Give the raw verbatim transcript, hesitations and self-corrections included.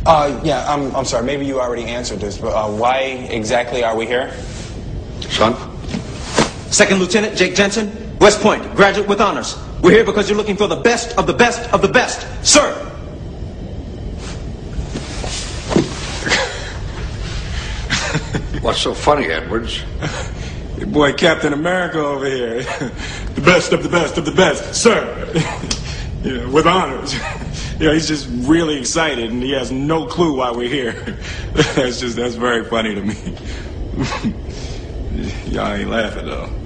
Uh, yeah, I'm, I'm sorry. Maybe you already answered this, but uh, why exactly are we here? Son? Second Lieutenant Jake Jensen, West Point, graduate with honors. We're here because you're looking for the best of the best of the best, sir. What's so funny, Edwards? Your boy Captain America over here. The best of the best of the best, sir. Yeah, with honors. Yeah, he's just really excited, and he has no clue why we're here. That's just, that's very funny to me. Y'all ain't laughing, though.